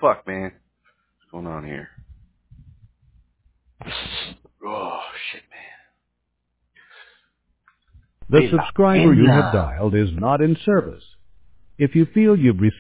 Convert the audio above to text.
fuck, man? What's going on here? Oh, shit, man. The subscriber you have dialed is not in service. If you feel you've received